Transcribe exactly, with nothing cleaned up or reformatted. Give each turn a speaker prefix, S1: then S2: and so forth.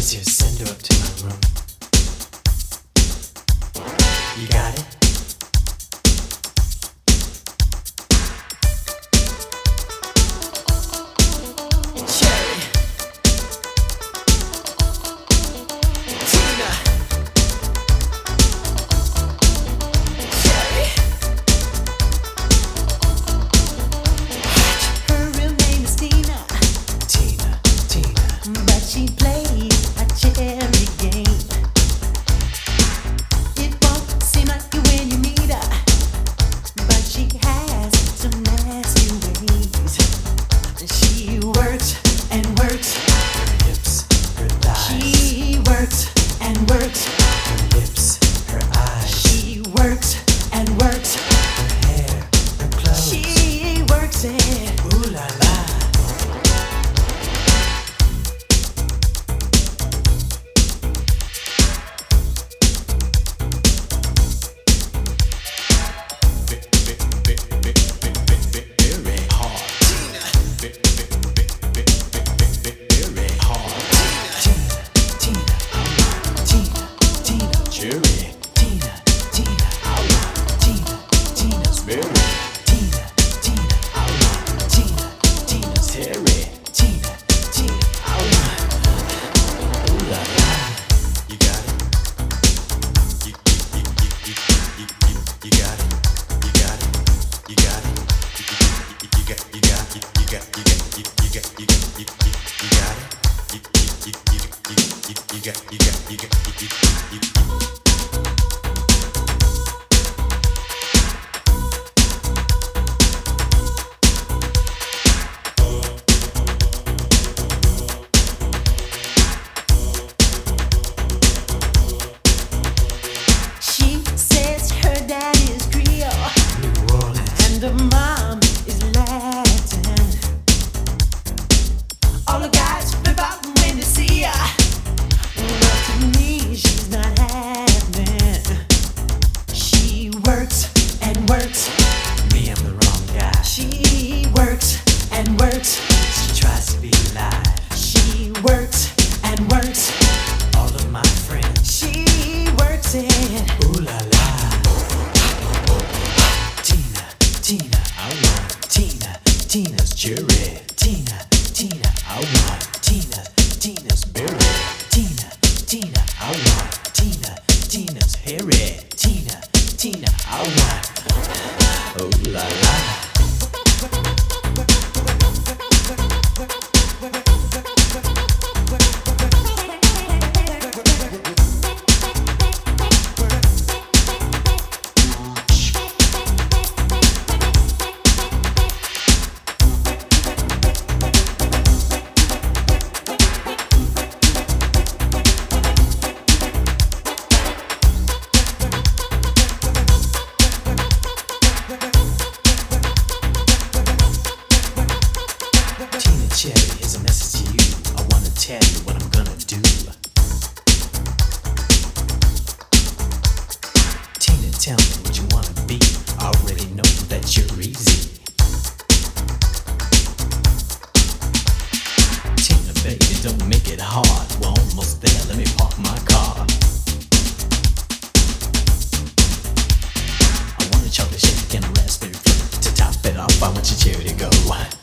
S1: Just send her up to my room. You got it? Cherry, Tina, Cherry.
S2: Her real name is Tina,
S1: Tina, Tina.
S2: but she plays a cherry game. It won't seem like you when you meet her, but she has some nasty ways. She works and works.
S1: Her hips, her thighs,
S2: She works and works.
S1: her lips, her eyes,
S2: She works and works.
S1: her hair, her clothes.
S2: She works it.
S1: Ooh la la. Very hard. Tina. Very hard. Tina, Tina, I want Tina, Tina, Cherry. Tina, Tina, I want Tina, Tina's very. Tina, Tina, I want Tina, Tina's Harry. Tina, Tina, I want. Ooh la la. You got it. You, you, you, you, you, you, you, you got it. You got it. You got it. You, you, you, you got, you got, you, you got, you got, you, you got, you got, you, you, you got it. You, you, you, you, you, you, you got, you got, you got, you, you, you, you.
S2: She says her dad is Creole
S1: New Orleans.
S2: and her mom is Latin. All the guys flip out when they see her, but to me she's not having. She works and works.
S1: Me, I'm the wrong guy.
S2: She works and works.
S1: She tries to be alive.
S2: She works and works.
S1: All of my friends.
S2: She works it.
S1: Ooh la la. Tina, Tina, I want Tina, Tina's cherry. Tina, Tina, I want Tina, Tina's berry. Tina, Tina, I want Tina, Tina's hairy. Tina, Tina, I want. Ooh la la. Tina Cherry, here's a message to you. I wanna tell you what I'm gonna do. Tina, tell me what you wanna be. I already know that you're easy. Tina, baby, don't make it hard. We're almost there. Let me park my car. I want a chocolate shake and a raspberry fruit. To top it off, I want your cherry to go.